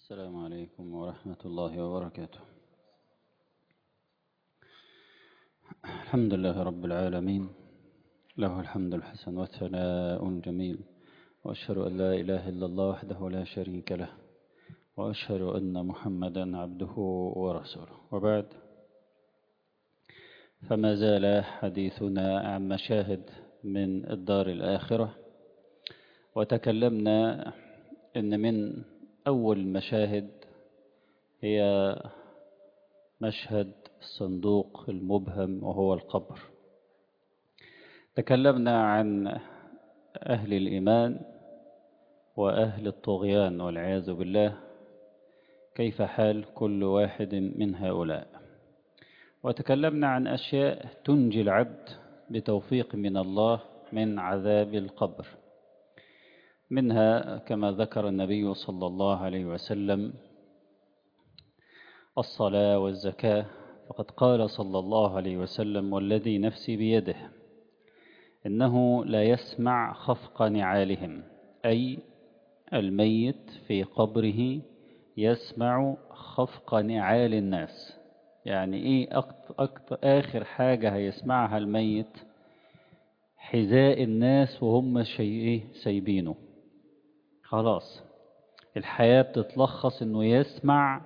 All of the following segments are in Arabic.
السلام عليكم ورحمة الله وبركاته. الحمد لله رب العالمين، له الحمد الحسن والثناء الجميل، وأشهد أن لا إله إلا الله وحده لا شريك له، وأشهد أن محمدا عبده ورسوله، وبعد، فما زال حديثنا عن مشاهد من الدار الآخرة، وتكلمنا إن من أول المشاهد هي مشهد الصندوق المبهم وهو القبر. تكلمنا عن أهل الإيمان وأهل الطغيان والعياذ بالله، كيف حال كل واحد من هؤلاء، وتكلمنا عن أشياء تنجي العبد بتوفيق من الله من عذاب القبر، منها كما ذكر النبي صلى الله عليه وسلم الصلاة والزكاة، فقد قال صلى الله عليه وسلم: والذي نفسي بيده إنه لا يسمع خفق نعالهم، أي الميت في قبره يسمع خفق نعال الناس. يعني إيه آخر حاجة هيسمعها الميت؟ حذاء الناس وهم سايبينه. خلاص الحياة بتتلخص إنه يسمع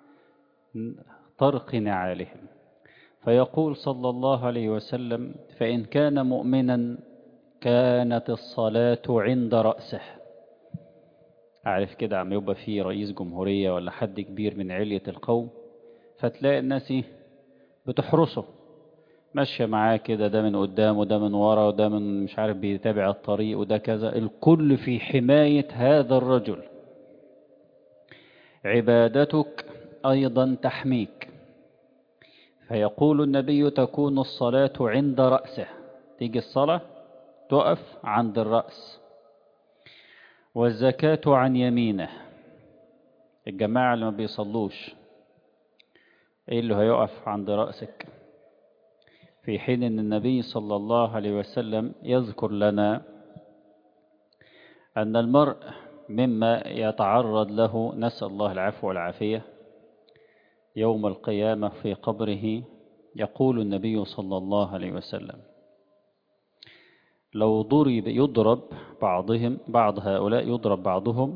طرق نعالهم. فيقول صلى الله عليه وسلم: فإن كان مؤمنا كانت الصلاة عند رأسه. عارف كده عم يبقى فيه رئيس جمهورية ولا حد كبير من علية القوم، فتلاقي الناس بتحرسه، ماشية معاه كده، ده من قدام وده من ورا وده من مش عارف بيتابع الطريق وده كذا، الكل في حماية هذا الرجل. عبادتك أيضا تحميك. فيقول النبي: تكون الصلاة عند رأسه، تيجي الصلاة تقف عند الرأس. والزكاة عن يمينه. الجماعة اللي ما بيصلوش ايه اللي هيقف عند رأسك؟ في حين ان النبي صلى الله عليه وسلم يذكر لنا أن المرء مما يتعرض له، نسأل الله العفو والعافية، يوم القيامة في قبره. يقول النبي صلى الله عليه وسلم: لو يضرب بعض هؤلاء يضرب بعضهم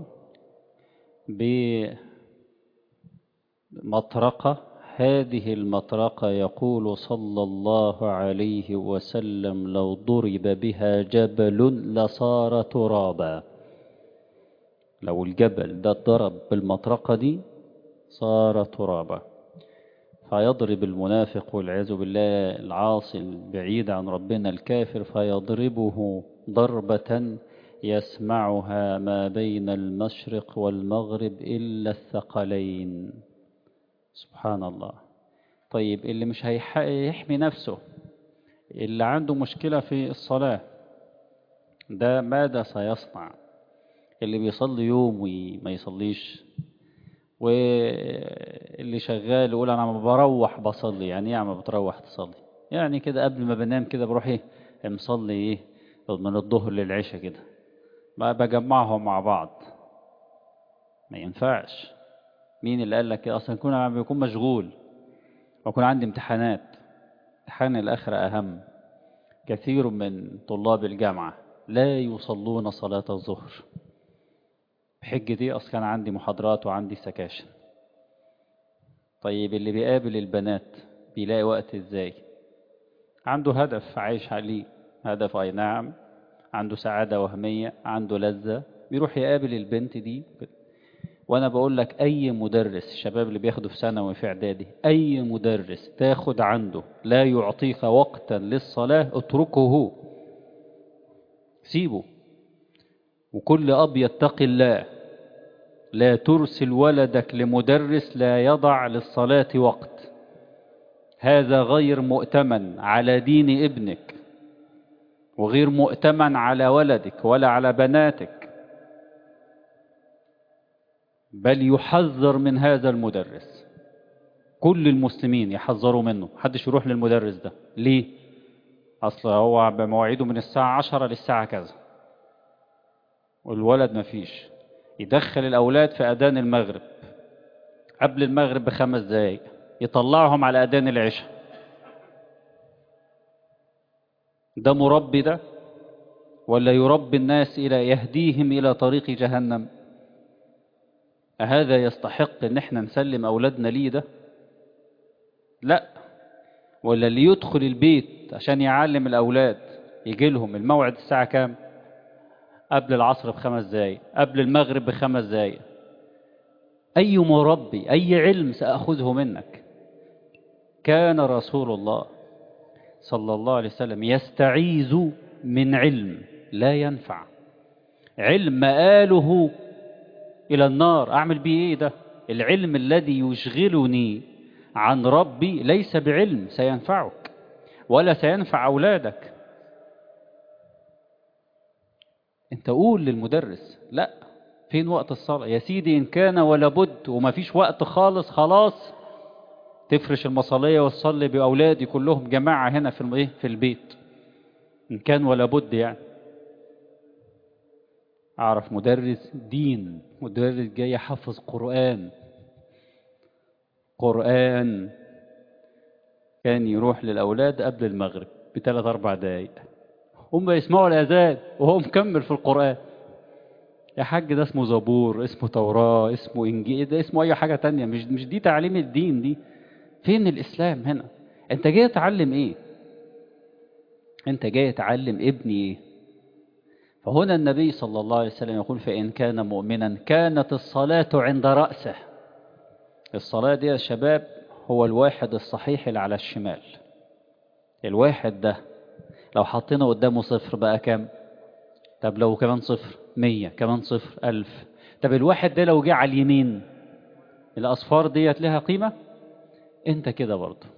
بمطرقة، هذه المطرقة يقول صلى الله عليه وسلم لو ضرب بها جبل لصار ترابا. لو الجبل ده ضرب بالمطرقة دي صار ترابا. فيضرب المنافق والعياذ بالله العاصي البعيد عن ربنا الكافر، فيضربه ضربة يسمعها ما بين المشرق والمغرب إلا الثقلين. سبحان الله. طيب اللي مش هيحمي نفسه، اللي عنده مشكلة في الصلاة، ده ماذا سيصنع؟ اللي بيصلي يوم وما يصليش، واللي شغال يقول انا ما بروح بصلي. يعني ايه عم بتروح تصلي؟ يعني كده قبل ما بنام كده بروح مصلي من الظهر للعشاء كده، ما بجمعهم مع بعض. ما ينفعش. مين اللي قال لك كده؟ اصلا بيكون مشغول ويكون عندي امتحانات. امتحان الاخره اهم. كثير من طلاب الجامعه لا يصلون صلاه الظهر بحجة دي اصلا كان عندي محاضرات وعندي سكاشن. طيب اللي بيقابل البنات بيلاقي وقت ازاي؟ عنده هدف عايش عليه، هدف اي نعم، عنده سعادة وهمية، عنده لذة، بيروح يقابل البنت دي. وانا بقول لك اي مدرس، الشباب اللي بياخدوا في ثانوي وفي اعدادي، اي مدرس تاخد عنده لا يعطيك وقتا للصلاة اتركه، سيبه. وكل اب يتقي الله، لا ترسل ولدك لمدرس لا يضع للصلاة وقت. هذا غير مؤتمن على دين ابنك، وغير مؤتمن على ولدك ولا على بناتك، بل يحذر من هذا المدرس. كل المسلمين يحذروا منه، محدش يروح للمدرس ده. ليه؟ أصلا هو بمواعيده من الساعة 10 للساعة كذا، والولد مفيش. يدخل الأولاد في أذان المغرب قبل المغرب ب5 دقايق يطلعهم على أذان العشاء. ده مربي ده؟ ولا يربي الناس إلى يهديهم إلى طريق جهنم؟ أهذا يستحق إن احنا نسلم أولادنا ليه ده؟ لا. ولا اللي يدخل البيت عشان يعلم الأولاد يجي لهم الموعد الساعة كام؟ قبل العصر ب5 دقايق، قبل المغرب ب5 دقايق. أي مربي، أي علم سأخذه منك؟ كان رسول الله صلى الله عليه وسلم يستعيذ من علم لا ينفع، علم مآله إلى النار. أعمل بيه إيه ده؟ العلم الذي يشغلني عن ربي ليس بعلم سينفعك ولا سينفع أولادك. أنت قول للمدرس لا، فين وقت الصلاة يا سيدي؟ إن كان ولا بد وما فيش وقت خالص، خلاص تفرش المصلية وتصلي بأولادي كلهم جماعة هنا في البيت، إن كان ولا بد يعني. أعرف مدرس دين، مدرس جاي حفظ قرآن، كان يروح للأولاد قبل المغرب ب3-4 دقايق، هم يسمعوا الأذان وهو مكمل في القرآن. يا حاج ده اسمه زبور، اسمه توراة، اسمه إنجيل، ده اسمه أي حاجة تانية، مش دي تعليم الدين دي. فين الإسلام هنا؟ أنت جاي تعلم إيه؟ أنت جاي تعلم ابني إيه؟ فهنا النبي صلى الله عليه وسلم يقول فإن كان مؤمنا كانت الصلاة عند رأسه. الصلاة دي يا شباب هو الواحد الصحيح اللي على الشمال. الواحد ده لو حطينا قدامه 0 بقى كام؟ طب لو كمان 0 100، كمان 0 1000. طب الواحد ده لو جه على اليمين، الأصفار ديت لها قيمة؟ انت كده برضه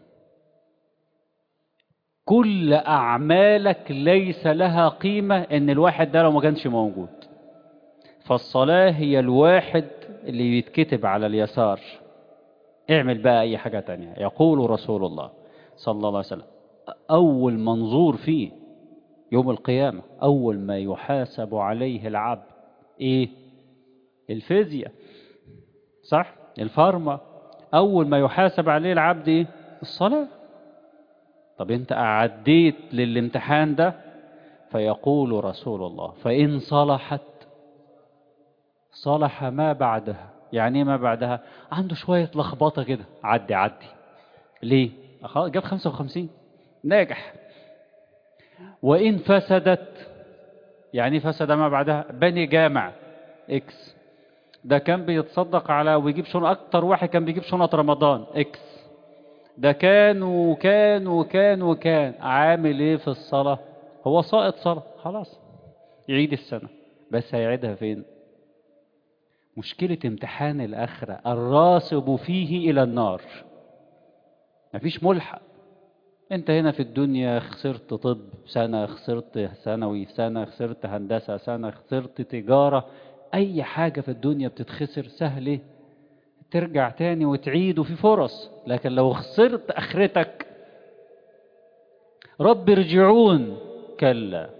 كل أعمالك ليس لها قيمة إن الواحد ده لو ما كانش موجود. فالصلاة هي الواحد اللي بيتكتب على اليسار. اعمل بقى أي حاجة تانية. يقول رسول الله صلى الله عليه وسلم أول منظور فيه يوم القيامة، أول ما يحاسب عليه العبد إيه؟ الفيزياء، صح؟ الفارما. أول ما يحاسب عليه العبد إيه؟ الصلاة. طب أنت أعديت للامتحان ده؟ فيقول رسول الله فإن صلحت صلح ما بعدها. يعني ما بعدها عنده شوية لخبطة كده، عدي. ليه؟ جاب 55 ناجح. وإن فسدت، يعني فسد ما بعدها، بني جامع إكس، ده كان بيتصدق على ويجيب شنط، أكتر واحد كان بيجيب شنط رمضان إكس، ده كان عامل إيه في الصلاة؟ هو ساقط صلاة خلاص، يعيد السنة. بس هيعيدها فين؟ مشكلة امتحان الآخرة الراسب فيه إلى النار. مفيش ملحق. انت هنا في الدنيا خسرت طب سنة، خسرت ثانوي سنة، خسرت هندسة سنة، خسرت تجارة، اي حاجة في الدنيا بتتخسر سهل ترجع تاني وتعيد وفي فرص. لكن لو خسرت اخرتك، رب ارجعون، كلا،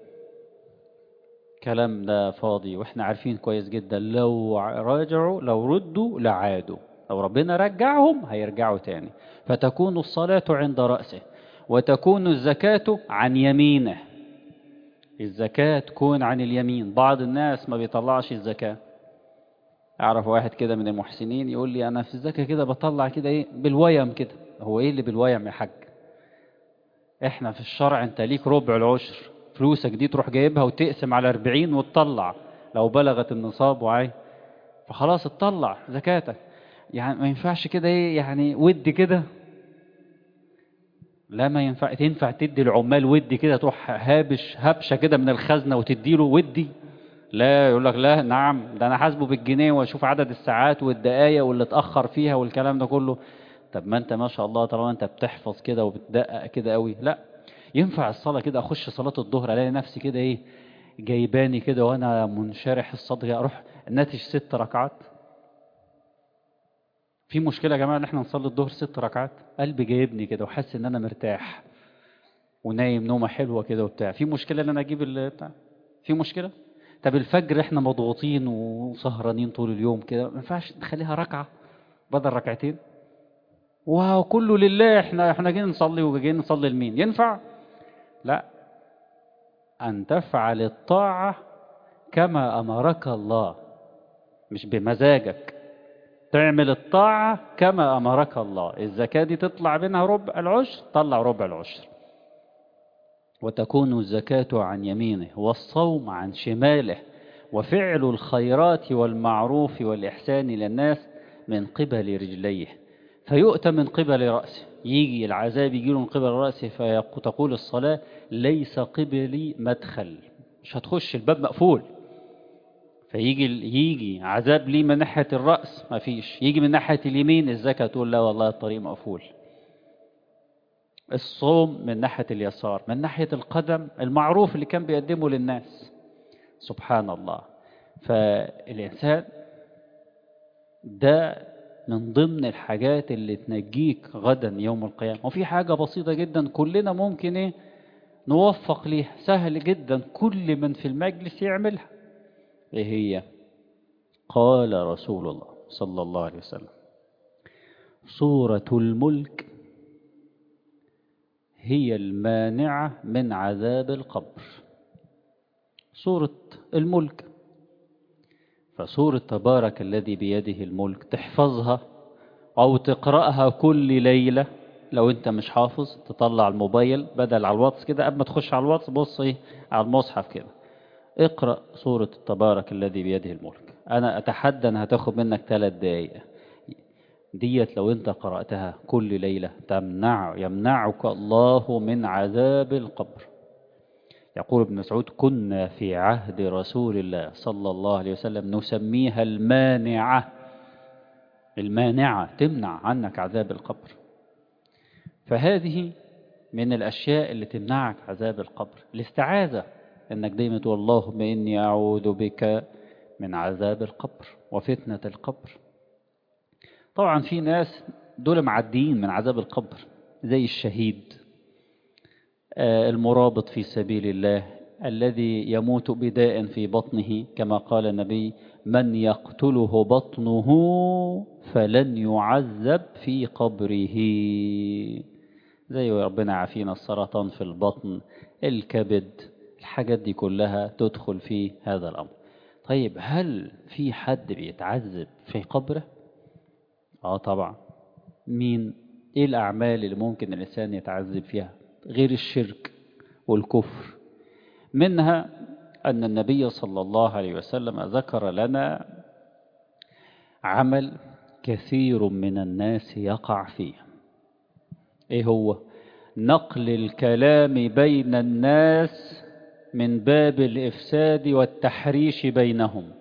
كلام ده فاضي. واحنا عارفين كويس جدا لو ردوا لعادوا. لو ربنا رجعهم هيرجعوا تاني. فتكون الصلاة عند رأسه، وتكون الزكاة عن يمينه. الزكاة تكون عن اليمين. بعض الناس ما بيطلعش الزكاة. أعرف واحد كده من المحسنين يقول لي أنا في الزكاة كده بطلع كده إيه بالويم كده. هو إيه اللي بالويم يا حاج؟ إحنا في الشرع أنت ليك ربع العشر، فلوسك دي تروح جايبها وتقسم على 40 وتطلع لو بلغت النصاب وعي، فخلاص تطلع زكاتك. يعني ما ينفعش كده إيه يعني ودي كده؟ لا ما ينفع. تنفع تدي العمال ودي كده، تروح هبشه كده من الخزنة وتديله ودي؟ لا. يقول لك لا نعم، ده انا حاسبه بالجنيه واشوف عدد الساعات والدقايق واللي اتاخر فيها والكلام ده كله. طب ما انت ما شاء الله طالما انت بتحفظ كده وبتدقق كده قوي، لا ينفع الصلاه كده اخش صلاه الظهر الاقي نفسي كده ايه جايباني كده وانا منشرح الصدر اروح ناتج 6 ركعات؟ في مشكله يا جماعه ان احنا نصلي الظهر 6 ركعات؟ قلبي جايبني كده وحاسس ان انا مرتاح ونايم نومه حلوه كده وبتاع. في مشكله ان انا اجيب بتاع؟ في مشكله؟ طب الفجر احنا مضغوطين وسهرانين طول اليوم كده، ما ينفعش نخليها ركعة؟ بدل ركعتين؟ وكله لله، احنا جايين نصلي وجايين نصلي لمين؟ ينفع؟ لا، أن تفعل الطاعة كما أمرك الله، مش بمزاجك. تعمل الطاعة كما أمرك الله. الزكاة دي تطلع منها ربع العشر، طلع ربع العشر. وتكون الزكاة عن يمينه والصوم عن شماله، وفعل الخيرات والمعروف والإحسان إلى الناس من قبل رجليه، فيؤتى من قبل رأسه. يجي العذاب يجيله من قبل رأسه، فتقول الصلاة ليس قبلي مدخل، مش هتخش، الباب مقفول. يجي عذاب لي من ناحية الرأس، ما فيش. يجي من ناحية اليمين الزكاة تقول لا والله الطريق مقفول. الصوم من ناحية اليسار، من ناحية القدم المعروف اللي كان بيقدمه للناس. سبحان الله. فالإنسان ده من ضمن الحاجات اللي تنجيك غدا يوم القيامة. وفي حاجة بسيطة جدا كلنا ممكن نوفق ليها، سهل جدا كل من في المجلس يعملها. ايه هي؟ قال رسول الله صلى الله عليه وسلم: سورة الملك هي المانعة من عذاب القبر. سورة الملك. فسورة تبارك الذي بيده الملك تحفظها أو تقرأها كل ليلة. لو أنت مش حافظ تطلع الموبايل بدل على الواتس كده، قبل ما تخش على الواتس بص على المصحف كده، اقرأ سورة تبارك الذي بيده الملك. أنا أتحدى أنها هتاخد منك 3 دقايق ديت. لو أنت قرأتها كل ليلة يمنعك الله من عذاب القبر. يقول ابن مسعود: كنا في عهد رسول الله صلى الله عليه وسلم نسميها المانعة. المانعة تمنع عنك عذاب القبر. فهذه من الأشياء اللي تمنعك عذاب القبر. الاستعاذة، إنك دايما تقول اللهم إني أعوذ بك من عذاب القبر وفتنة القبر. طبعا في ناس دول معديين من عذاب القبر، زي الشهيد، المرابط في سبيل الله، الذي يموت بداء في بطنه، كما قال النبي: من يقتله بطنه فلن يعذب في قبره. زي ربنا عافينا، السرطان في البطن، الكبد، الحاجات دي كلها تدخل في هذا الأمر. طيب، هل في حد بيتعذب في قبره؟ طبعا. مين؟ ايه الأعمال اللي ممكن الإنسان يتعذب فيها غير الشرك والكفر؟ منها أن النبي صلى الله عليه وسلم ذكر لنا عمل كثير من الناس يقع فيه. ايه هو؟ نقل الكلام بين الناس من باب الإفساد والتحريش بينهم.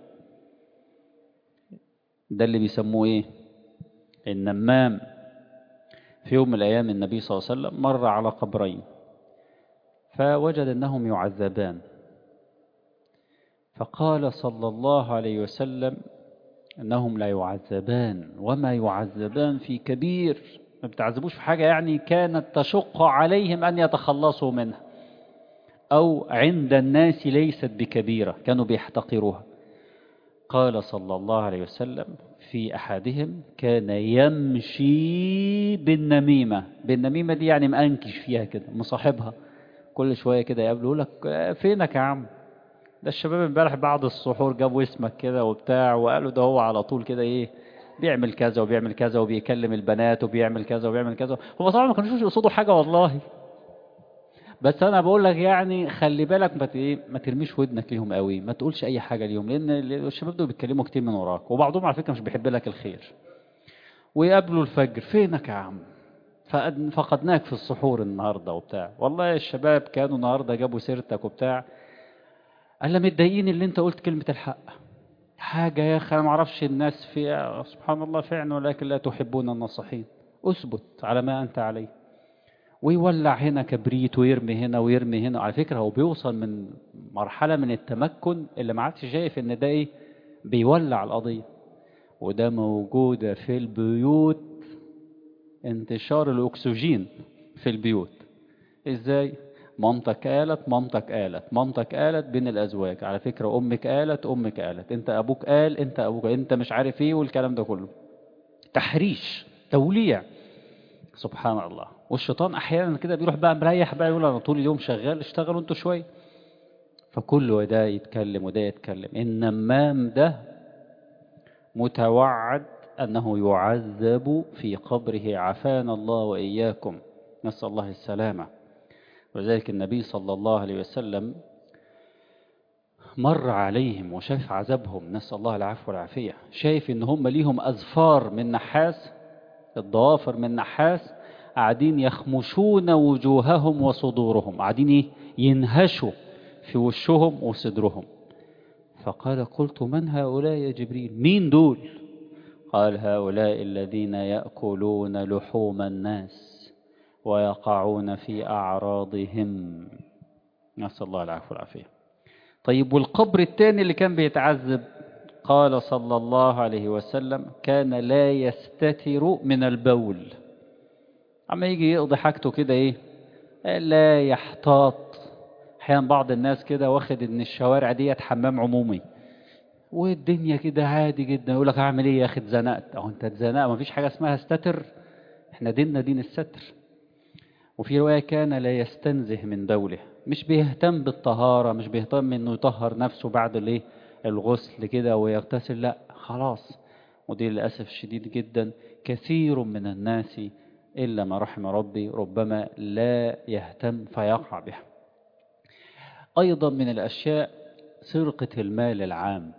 ده اللي بيسموه ايه؟ النمام. في يوم من الأيام النبي صلى الله عليه وسلم مر على قبرين، فوجد أنهم يعذبان، فقال صلى الله عليه وسلم أنهم لا يعذبان، وما يعذبان في كبير. ما بتعذبوش في حاجة يعني كانت تشق عليهم أن يتخلصوا منها، أو عند الناس ليست بكبيرة كانوا بيحتقروها. قال صلى الله عليه وسلم: في أحدهم كان يمشي بالنميمة. بالنميمة دي يعني مأنكش فيها كده، مصاحبها كل شوية كده يقابله لك: فينك يا عم؟ ده الشباب امبارح بعد السحور جابوا اسمك كده وبتاع، وقالوا ده هو على طول كده بيعمل كذا وبيعمل كذا وبيكلم البنات وبيعمل كذا وبيعمل كذا. هم طبعا ما كانوش يقصدوا حاجة والله، بس انا بقول لك يعني خلي بالك ما ترميش ودنك ليهم قوي، ما تقولش اي حاجة ليهم، لان الشباب دول بيتكلموا كتير من وراك، وبعضهم على فكرة مش بيحب لك الخير. ويقابلوا الفجر: فينك يا عم؟ فقدناك في السحور النهاردة وبتاع. والله الشباب كانوا النهاردة جابوا سيرتك وبتاع، قال متضايقين اللي انت قلت كلمة الحق. حاجة يا أخي أنا معرفش الناس في سبحان الله فعلا، ولكن لا تحبون الناصحين. أثبت على ما أنت عليه. ويولع هنا كبريت ويرمي هنا ويرمي هنا. على فكرة هو بيوصل من مرحلة من التمكن اللي ما عادش شايف إن ده بيولع القضية. وده موجودة في البيوت، انتشار الأكسجين في البيوت. إزاي؟ مامتك قالت، مامتك قالت، مامتك قالت بين الأزواج. على فكرة أمك قالت، أمك قالت، أنت أبوك قال، أنت أبوك، أنت مش عارف إيه، والكلام ده كله. تحريش، توليع. سبحان الله. والشيطان أحيانا كده بيروح بقى مريح بقى، يقول أنا طول اليوم شغال، اشتغلوا انتوا شوية. فكل ده يتكلم وده يتكلم. النمام ده متوعد أنه يعذب في قبره، عافانا الله وإياكم، نسأل الله السلامة. وذلك النبي صلى الله عليه وسلم مر عليهم وشاف عذابهم، نسأل الله العفو والعافية. شايف إن هم ليهم أظفار من نحاس، الضوافر من نحاس، قاعدين يخمشون وجوههم وصدورهم، قاعدين ينهشوا في وشهم وصدرهم. فقال قلت من هؤلاء يا جبريل؟ مين دول؟ قال هؤلاء الذين يأكلون لحوم الناس ويقعون في أعراضهم، نسأل الله العفو والعافية. طيب والقبر الثاني اللي كان بيتعذب، قال صلى الله عليه وسلم كان لا يستتر من البول. اما يجي يقضي حاجته كده لا يحتاط. احيانا بعض الناس كده واخد ان الشوارع ديت حمام عمومي، والدنيا كده عادي جدا، يقول لك اعمل ايه يا اخي اتزنقت. اهو انت اتزنقت، مفيش حاجه اسمها استتر، احنا ديننا دين الستر. وفي روايه كان لا يستنزه من بوله، مش بيهتم بالطهاره، مش بيهتم انه يطهر نفسه بعد الغسل كده ويغتسل، لا خلاص. ودي للاسف الشديد جدا كثير من الناس الا ما رحم ربي ربما لا يهتم فيقع بها. ايضا من الاشياء سرقه المال العام،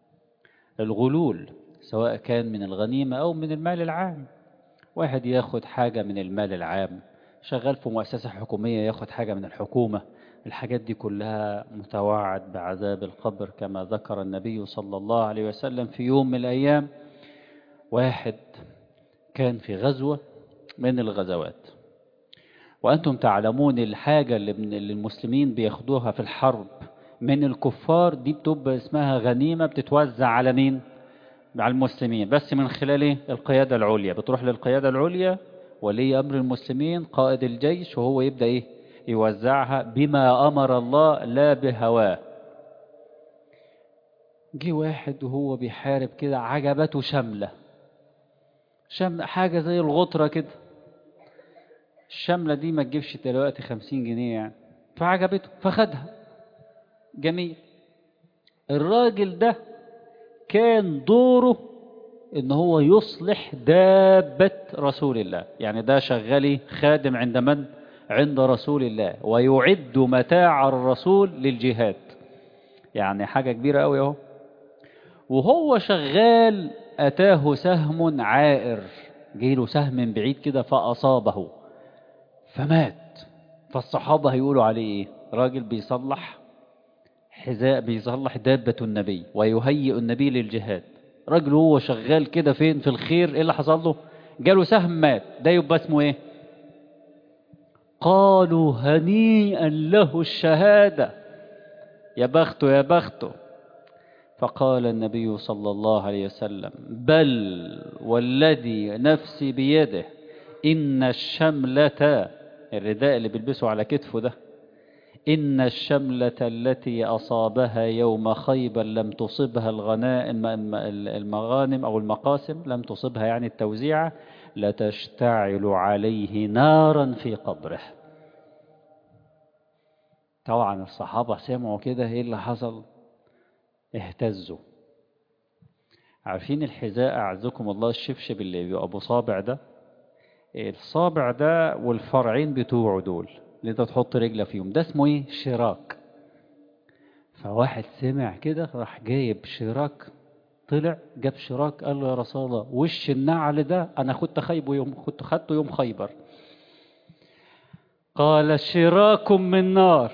الغلول، سواء كان من الغنيمة أو من المال العام. واحد ياخد حاجة من المال العام، شغال في مؤسسة حكومية ياخد حاجة من الحكومة، الحاجات دي كلها متوعد بعذاب القبر، كما ذكر النبي صلى الله عليه وسلم في يوم من الأيام. واحد كان في غزوة من الغزوات، وأنتم تعلمون الحاجة اللي المسلمين بياخدوها في الحرب من الكفار دي بتبقى اسمها غنيمة، بتتوزع على مين؟ على المسلمين، بس من خلال القيادة العليا، بتروح للقيادة العليا ولي أمر المسلمين قائد الجيش، وهو يبدأ يوزعها بما أمر الله لا بهواه. جه واحد وهو بيحارب كده عجبته شملة حاجة زي الغطرة كده، الشملة دي ما تجيبش دلوقتي 50 جنيه يعني، فعجبته فخدها. جميل. الراجل ده كان دوره ان هو يصلح دابة رسول الله، يعني ده شغالي خادم عند من؟ عند رسول الله، ويعد متاع الرسول للجهاد، يعني حاجة كبيرة قوي اهو. وهو شغال اتاه سهم عائر، جيله سهم من بعيد كده فاصابه فمات. فالصحابة هيقولوا عليه ايه؟ راجل بيصلح حذاء، بيصلح دابة النبي ويهيئ النبي للجهاد. راجل هو شغال كده فين؟ في الخير. ايه اللي حصل له؟ جاله سهم مات. ده يبقى اسمه ايه؟ قالوا هنيئا له الشهادة، يا بخته يا بخته. فقال النبي صلى الله عليه وسلم بل والذي نفسي بيده إن الشملة، الرداء اللي بيلبسه على كتفه ده، إن الشملة التي أصابها يوم خيبر لم تصبها الغنائم، المغانم أو المقاسم، لم تصبها يعني التوزيع، لتشتعل عليه نارا في قبره. طبعا الصحابة سمعوا كده، ايه اللي حصل؟ اهتزوا. عارفين الحذاء أعزكم الله، الشبشب اللي بيبقى أبو صابع ده، الصابع ده والفرعين بتوعه دول اللي انت تحط رجله فيهم، ده اسمه ايه؟ شراك. فواحد سمع كده راح جايب شراك، طلع جاب شراك، قال له يا رسول الله وش النعل ده انا كنت خدته يوم خيبر. قال شراك من نار،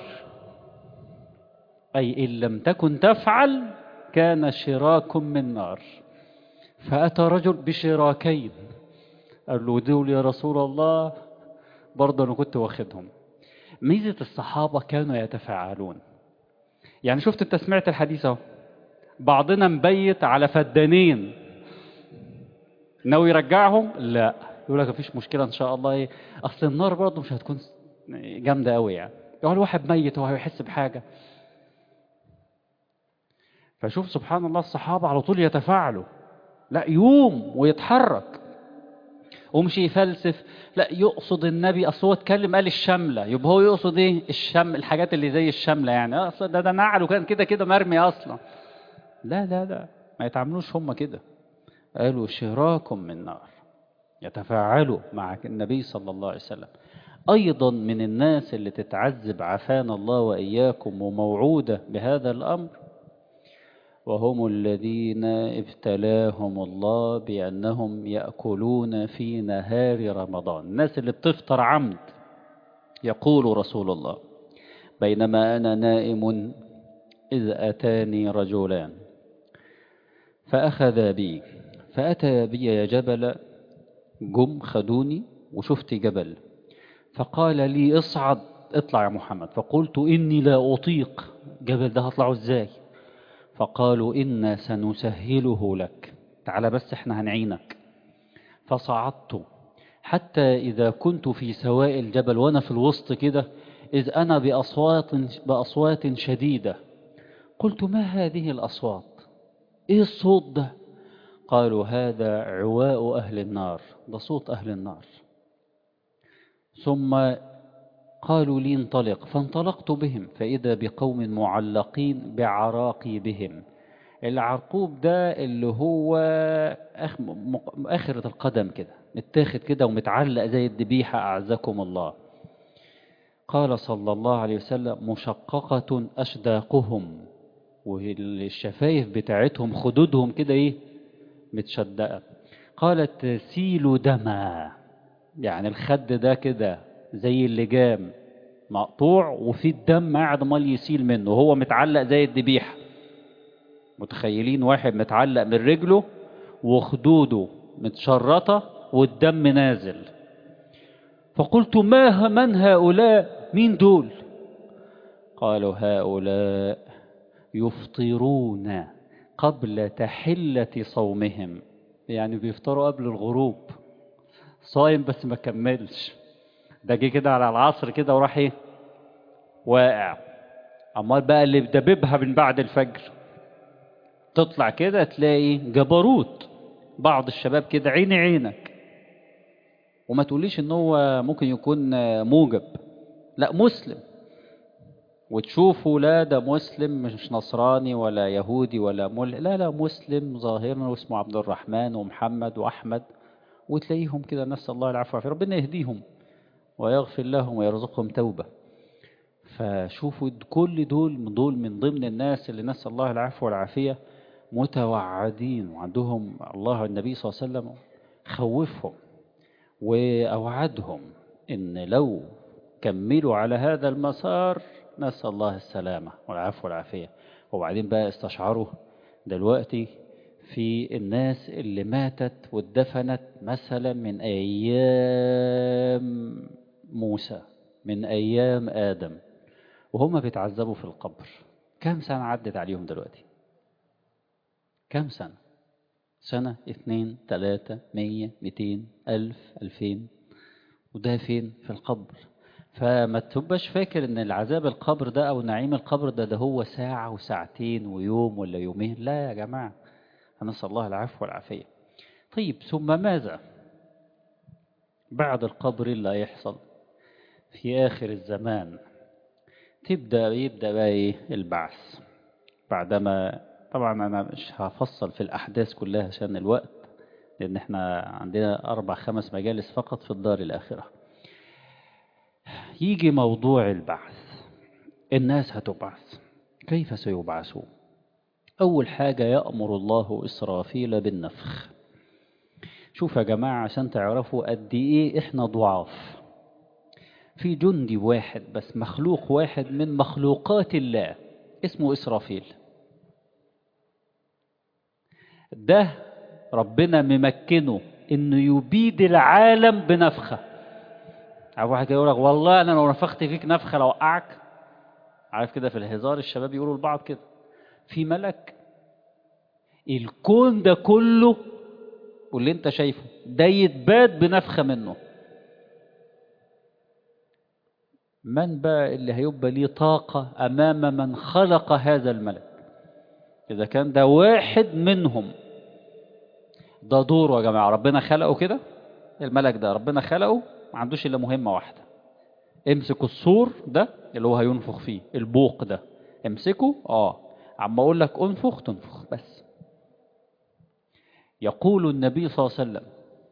اي ان لم تكن تفعل كان شراك من نار. فاتى رجل بشراكين، قال له دول يا رسول الله برضه انا كنت واخدهم. ميزة الصحابة كانوا يتفاعلون. يعني شفت انت سمعت الحديث اهو، بعضنا مبيت على فدانين ناوي يرجعهم، لا يقول لك مفيش مشكلة ان شاء الله، اصل النار برضه مش هتكون جامدة قوي يعني، يقول واحد ميت وهو يحس بحاجة. فشوف سبحان الله الصحابة على طول يتفاعلوا، لا يقوم ويتحرك. ومشي يفلسف. لا، يقصد النبي اصل هو اتكلم قال الشمله، يبقى هو يقصد ايه؟ الحاجات اللي زي الشمله يعني. اصل ده نعل وكان كده كده مرمي اصلا. لا لا لا، ما يتعاملوش هم كده. قالوا شراك من نار، يتفاعلوا مع النبي صلى الله عليه وسلم. أيضا من الناس اللي تتعذب عافانا الله وإياكم وموعودة بهذا الأمر، وهم الذين ابتلاهم الله بأنهم يأكلون في نهار رمضان. الناس اللي بتفطر عمد. يقول رسول الله: بينما أنا نائم إذ أتاني رجلان فأخذ بي، فأتى بي جبل، جم خدوني وشفت جبل، فقال لي اصعد، اطلع يا محمد. فقلت إني لا أطيق، جبل ده هطلعه ازاي؟ فقالوا إنا سنسهله لك، تعال بس احنا هنعينك. فصعدت حتى إذا كنت في سواء الجبل وأنا في الوسط كده، إذ أنا بأصوات شديدة. قلت ما هذه الأصوات؟ إيه الصوت ده؟ قالوا هذا عواء أهل النار، ده صوت أهل النار. ثم قالوا لي انطلق، فانطلقت بهم فإذا بقوم معلقين بعراقيبهم. العرقوب ده اللي هو آخرة القدم كده، متاخد كده ومتعلق زي الذبيحة أعزكم الله. قال صلى الله عليه وسلم مشققة أشداقهم، والشفايف بتاعتهم خدودهم كده إيه متشدقة. قالت تسيل دما، يعني الخد ده كده زي اللجام مقطوع وفي الدم قاعد مال يسيل منه، وهو متعلق زي الذبيحة. متخيلين واحد متعلق من رجله وخدوده متشرطة والدم نازل. فقلت من هؤلاء؟ مين دول؟ قالوا هؤلاء يفطرون قبل تحلة صومهم، يعني بيفطروا قبل الغروب، صايم بس ما كملش، ده جه كده على العصر كده وراح ايه واقع. امال بقى اللي بدببها من بعد الفجر تطلع كده تلاقي جبروت بعض الشباب كده عيني عينك. وما تقوليش ان هو ممكن يكون موجب، لا مسلم، وتشوفه لا ده مسلم مش نصراني ولا يهودي ولا لا لا مسلم ظاهرا واسمه عبد الرحمن ومحمد وأحمد، وتلاقيهم كده نسأل الله العفو والعافية، ربنا يهديهم ويغفر لهم ويرزقهم توبة. فشوفوا كل دول من ضمن الناس اللي نسأل الله العفو والعافية متوعدين، وعندهم الله النبي صلى الله عليه وسلم خوفهم وأوعدهم إن لو كملوا على هذا المسار نسأل الله السلامة والعفو والعافية. وبعدين بقى استشعروا دلوقتي في الناس اللي ماتت واتدفنت مثلا من أيام موسى، من أيام آدم، وهم بيتعذبوا في القبر. كم سنة عدت عليهم دلوقتي؟ كم سنة؟ سنة 2 3 100 200 1000 2000، وده فين؟ في القبر. فما تبقاش فاكر ان العذاب القبر ده او نعيم القبر ده هو ساعة وساعتين ويوم ولا يومين، لا يا جماعة، نسأل الله العفو والعافية. طيب ثم ماذا بعد القبر اللي هيحصل في آخر الزمان؟ يبدأ بقى ايه؟ البعث. بعدما طبعا انا مش هفصل في الاحداث كلها عشان الوقت، لان احنا عندنا 4 5 مجالس فقط في الدار الاخرة. يجي موضوع البعث، الناس هتبعث، كيف سيبعثون؟ أول حاجة يأمر الله إسرافيل بالنفخ. شوف يا جماعة عشان تعرفوا قد إيه إحنا ضعاف، في جندي واحد بس، مخلوق واحد من مخلوقات الله اسمه إسرافيل، ده ربنا ممكنه إنه يبيد العالم بنفخة. عارف واحد يقول لك والله أنا لو نفخت فيك نفخة لوقعك، عارف كده في الهزار الشباب يقولوا لبعض كده. في ملك الكون ده كله واللي انت شايفه ده يتباد بنفخة منه. من بقى اللي هيبقى ليه طاقة أمام من خلق هذا الملك؟ إذا كان ده واحد منهم، ده دوره يا جماعة، ربنا خلقه كده الملك ده ربنا خلقه ما عندوش إلا مهمة واحدة، امسك الصور ده اللي هو هينفخ فيه، البوق ده امسكه، عم أقول لك انفخ تنفخ بس. يقول النبي صلى الله عليه وسلم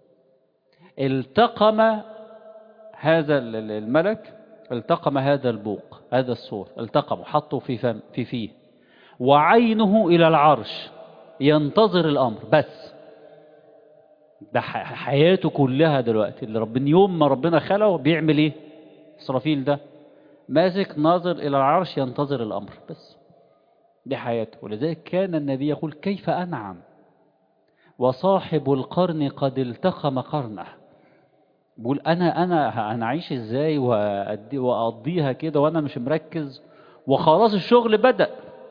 التقم هذا الملك، التقم هذا البوق، هذا الصور التقمه حطه في فيه، وعينه إلى العرش ينتظر الأمر بس. ده حياته كلها دلوقتي اللي ربنا يوم ما ربنا خلقه بيعمل ايه؟ إسرافيل ده ماسك ناظر إلى العرش ينتظر الأمر بس، دي حياته. ولذلك كان النبي يقول كيف أنعم وصاحب القرن قد التقم قرنه. بقول أنا أعيش إزاي وأقضيها كده وأنا مش مركز وخلاص الشغل بدأ.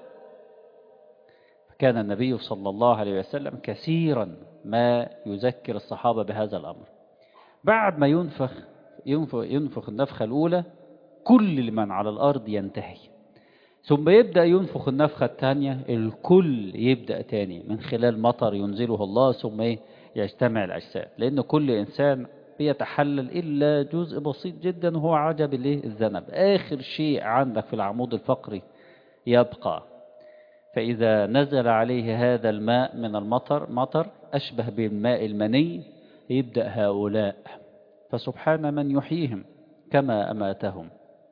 كان النبي صلى الله عليه وسلم كثيرا ما يذكر الصحابة بهذا الأمر. بعد ما ينفخ النفخة الأولى كل من على الأرض ينتهي، ثم يبدأ ينفخ النفخة الثانية الكل يبدأ تاني من خلال مطر ينزله الله، ثم يجتمع الأجساد، لأن كل إنسان بيتحلل إلا جزء بسيط جدا وهو عجب الذنب، آخر شيء عندك في العمود الفقري يبقى. فإذا نزل عليه هذا الماء من المطر مطر أشبه بالماء المني، يبدأ هؤلاء، فسبحان من يحييهم كما أماتهم.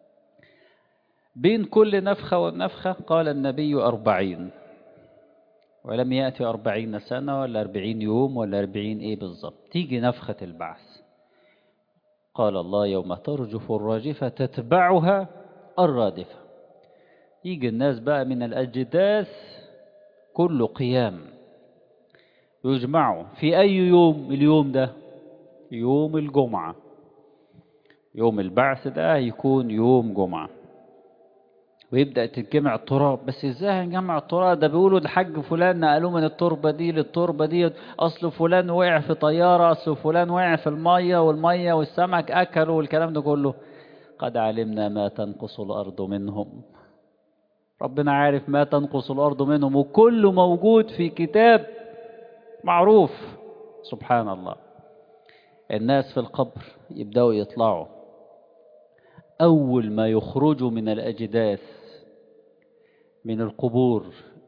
بين كل نفخة والنفخة قال النبي 40، ولم يأتي 40 سنة ولا 40 يوم ولا 40 إيه بالضبط. تيجي نفخة البعث، قال الله يوم ترجف الراجفة تتبعها الرادفة. يجي الناس بقى من الأجداث كله قيام، يجمعوا في أي يوم؟ اليوم ده يوم الجمعة، يوم البعث ده يكون يوم جمعة، ويبدأ تتجمع التراب. بس ازاي هنجمع التراب؟ ده بيقولوا الحاج فلان نقلوه من التربة دي للتربة دي، أصل فلان وقع في طيارة، أصل فلان وقع في المية والمية والسمك أكلوا والكلام ده كله. قد علمنا ما تنقص الأرض منهم، ربنا عارف ما تنقص الأرض منهم، وكله موجود في كتاب معروف. سبحان الله. الناس في القبر يبدأوا يطلعوا، أول ما يخرجوا من الأجداث من القبور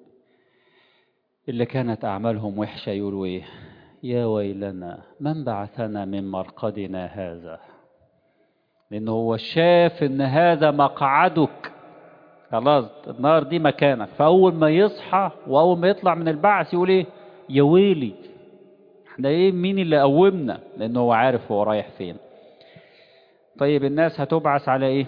اللي كانت أعمالهم وحشة يقولوا إيه؟ يا ويلنا من بعثنا من مرقدنا هذا. لأنه هو شاف إن هذا مقعدك، خلاص النار دي مكانك. فأول ما يصحى وأول ما يطلع من البعث يقول إيه؟ يا ويلي احنا إيه؟ مين اللي قومنا؟ لأنه هو عارف هو رايح فين. طيب الناس هتبعث على إيه؟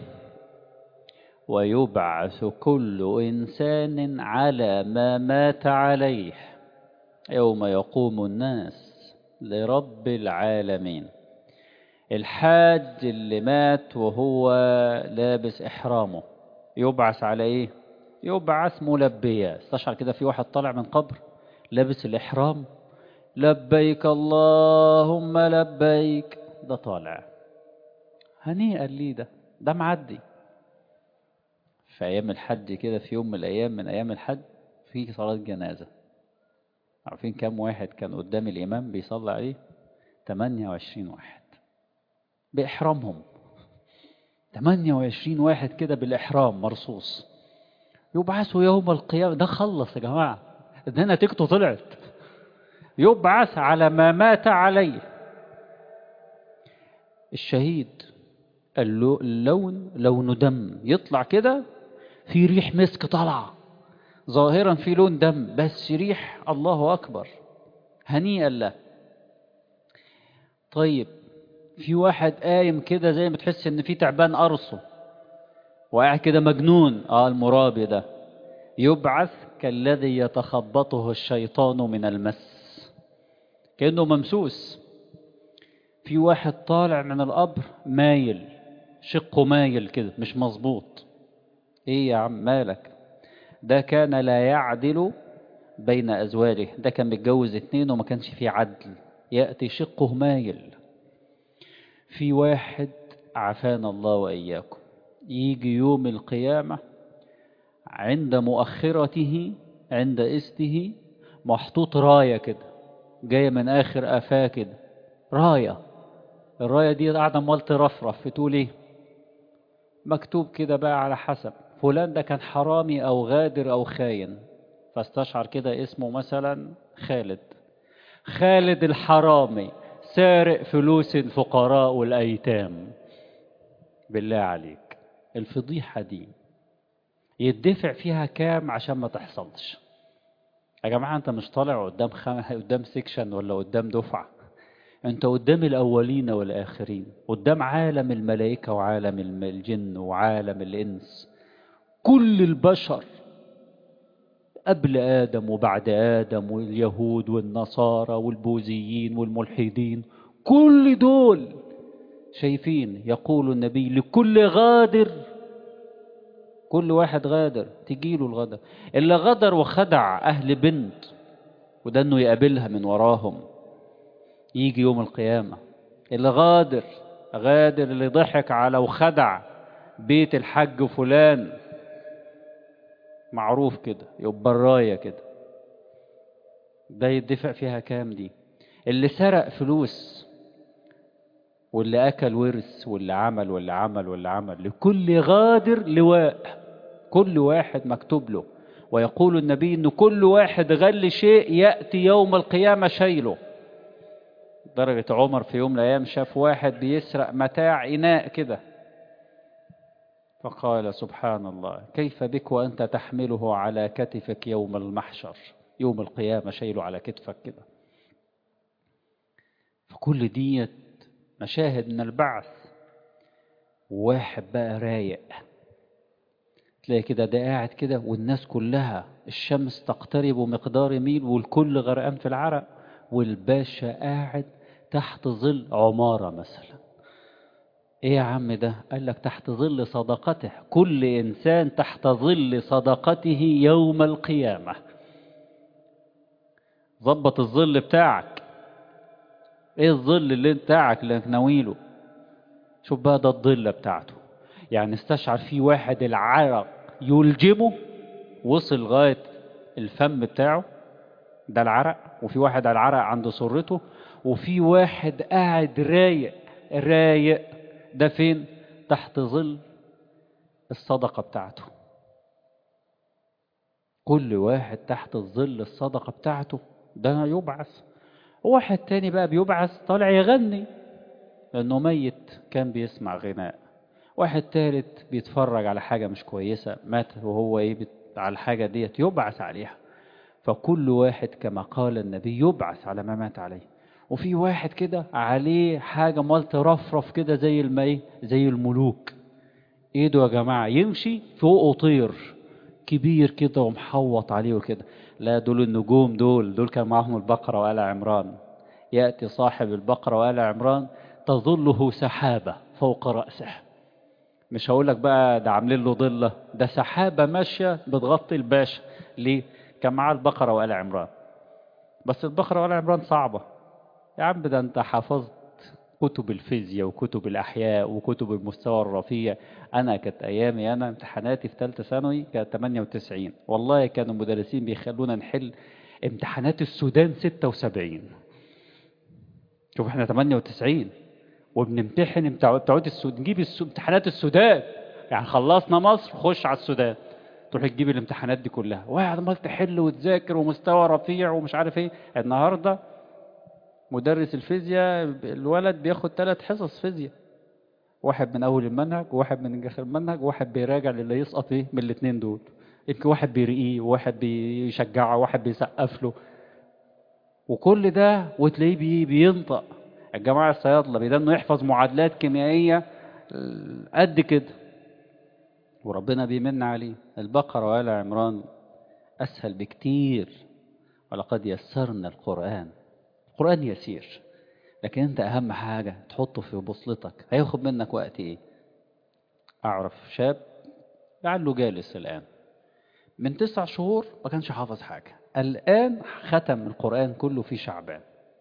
ويبعث كل إنسان على ما مات عليه يوم يقوم الناس لرب العالمين. الحاج اللي مات وهو لابس إحرامه يبعث على إيه؟ يبعث ملبيا. استشعر كده في واحد طالع من قبر لابس الإحرام، لبيك اللهم لبيك، ده طالع هنيئا ليه، ده معدي. في أيام الحج كده، في يوم من الأيام من أيام الحج في صلاة جنازة، عارفين كم واحد كان قدام الإمام بيصلي عليه؟ 28 واحد بإحرامهم، 28 واحد كده بالإحرام مرصوص، يبعثوا يوم القيامة. ده خلص يا جماعة، ده نتيجته طلعت، يبعث على ما مات عليه. الشهيد اللون لون دم، يطلع كده في ريح مسك طلع، ظاهرا في لون دم بس ريح الله أكبر، هنيئا له. طيب في واحد قايم كده زي ما تحس ان في تعبان قرصه وقاعد كده مجنون، المرابي ده يبعث كالذي يتخبطه الشيطان من المس، كأنه ممسوس. في واحد طالع من القبر مايل، شقه مايل كده مش مظبوط. ايه يا عم مالك؟ ده كان لا يعدل بين أزواجه، ده كان متجوز 2 وما كانش فيه عدل، يأتي شقه مايل. في واحد عافانا الله وإياكم يجي يوم القيامة عند مؤخرته عند إسته محطوط راية كده جاية من آخر آفاه كده، راية الراية دي قاعدة عمال ترفرف تقول ايه؟ مكتوب كده بقى على حسب فلان ده كان حرامي او غادر او خاين، فاستشعر كده اسمه مثلا خالد. خالد الحرامي سارق فلوس الفقراء والايتام. بالله عليك الفضيحة دي يدفع فيها كام عشان ما تحصلش؟ يا جماعة انت مش طالع قدام سيكشن ولا قدام دفعة، انت قدام الاولين والاخرين، قدام عالم الملائكة وعالم الجن وعالم الانس، كل البشر قبل ادم وبعد ادم، واليهود والنصارى والبوذيين والملحدين، كل دول شايفين. يقول النبي لكل غادر، كل واحد غادر تجيله الغدر. اللي غدر وخدع اهل بنت وده انه يقابلها من وراهم يجي يوم القيامة. اللي غادر، غادر اللي ضحك على وخدع بيت الحج فلان، معروف كده يبقى الراية كده، ده يدفع فيها كام دي؟ اللي سرق فلوس واللي أكل ورث واللي عمل واللي عمل واللي عمل، لكل غادر لواء، كل واحد مكتوب له. ويقول النبي إن كل واحد غل شيء يأتي يوم القيامة شايله. درجة عمر في يوم من الأيام شاف واحد بيسرق متاع إناء كده، فقال سبحان الله كيف بك وأنت تحمله على كتفك يوم المحشر، يوم القيامة شايله على كتفك كده. فكل دي مشاهد من البعث. واحد بقى رايق تلاقي كده ده قاعد كده والناس كلها الشمس تقترب مقدار ميل والكل غرقان في العرق، والباشا قاعد تحت ظل عمارة مثلا. ايه يا عم ده؟ قال لك تحت ظل صدقته، كل انسان تحت ظل صدقته يوم القيامة. ظبط الظل بتاعك، ايه الظل اللي بتاعك اللي ناويله؟ شوف بقى ده الظل بتاعته. يعني استشعر فيه واحد العرق يلجمه وصل لغاية الفم بتاعه، ده العرق. وفي واحد العرق عند سرته، وفي واحد قاعد رايق رايق، ده فين؟ تحت ظل الصدقة بتاعته. كل واحد تحت الظل الصدقة بتاعته ده يبعث. واحد تاني بقى بيبعث طالع يغني لأنه ميت كان بيسمع غناء. واحد تالت بيتفرج على حاجة مش كويسة مات وهو على الحاجة ديت يبعث عليها. فكل واحد كما قال النبي يبعث على ما مات عليه. وفي واحد كده عليه حاجة مال ترفرف كده زي الماء زي الملوك، ايده يا جماعة يمشي فوقه طير كبير كده ومحوط عليه وكده. لا دول النجوم، دول كان معهم البقرة وآل عمران. يأتي صاحب البقرة وآل عمران تظله سحابة فوق رأسه. مش هقول لك بقى ده عاملين له ضلة، ده سحابة ماشية بتغطي الباشا. ليه؟ كان معاه البقرة وآل عمران. بس البقرة وآل عمران صعبة يا عم، ده انت حافظت كتب الفيزياء وكتب الأحياء وكتب المستوى الرفيع. أنا كانت أيامي أنا امتحاناتي في ثالثة ثانوي كانت 98، والله كانوا المدرسين بيخلونا نحل امتحانات السودان 76. شوف احنا 98 وبنمتحن بتعود السودان، نجيب امتحانات السودان. يعني خلصنا مصر خش على السودان، تروح تجيب الامتحانات دي كلها واحد عمال تحل وتذاكر ومستوى رفيع ومش عارف ايه. النهارده مدرس الفيزياء الولد بياخد 3 حصص فيزياء، واحد من اول المنهج وواحد من اخر المنهج وواحد بيراجع للي يسقط ايه من الاثنين دول. يمكن واحد بيرقيه وواحد بيشجعه وواحد بيسقف له، وكل ده وتلاقيه بينطق. الجماعه الصيادله بيدنه يحفظ معادلات كيميائيه قد كده، وربنا بيمن عليه. البقره وآل عمران اسهل بكتير. ولقد يسرنا القرآن. القرآن يسير، لكن انت اهم حاجة تحطه في بوصلتك. هياخد منك وقت ايه؟ اعرف شاب لعله جالس الان من 9 شهور ما كانش حافظ حاجة، الان ختم القرآن كله في شعبان.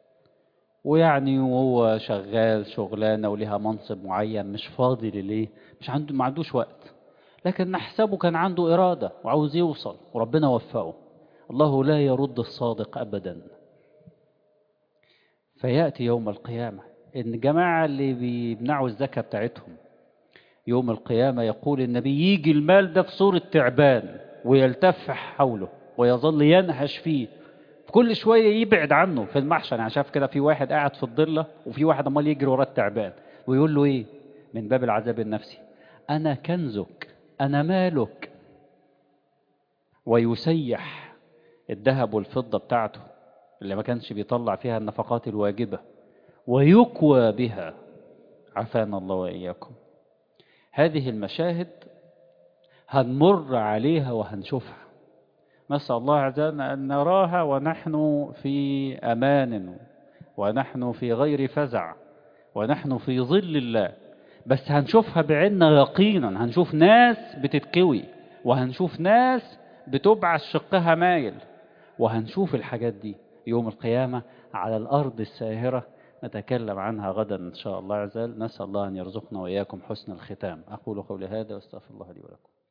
ويعني وهو شغال شغلانة وليها منصب معين مش فاضي لليه، مش عنده، ما عندوش وقت. لكن نحسبه كان عنده إرادة وعاوز يوصل وربنا وفقه. الله لا يرد الصادق أبدا. فيأتي يوم القيامة إن الجماعة اللي بيمنعوا الزكاة بتاعتهم يوم القيامة يقول النبي يجي المال ده في صورة تعبان ويلتف حوله ويظل ينهش فيه، كل شوية يبعد عنه في المحشر. يعني شاف كده في واحد قاعد في الضلة وفي واحد عمال يجري وراه التعبان ويقول له إيه من باب العذاب النفسي؟ أنا كنزك، أنا مالك. ويسيح الذهب والفضة بتاعته اللي ما كانش بيطلع فيها النفقات الواجبة ويكوى بها، عافانا الله وإياكم. هذه المشاهد هنمر عليها وهنشوفها، نسأل الله عز وجل أن نراها ونحن في أمان ونحن في غير فزع ونحن في ظل الله. بس هنشوفها بعيننا يقينا، هنشوف ناس بتتكوي وهنشوف ناس بتبعث شقها مايل، وهنشوف الحاجات دي يوم القيامة على الأرض الساهرة، نتكلم عنها غدا إن شاء الله عز وجل. نسأل الله أن يرزقنا وإياكم حسن الختام. أقول قولي هذا واستغفر الله لي ولكم.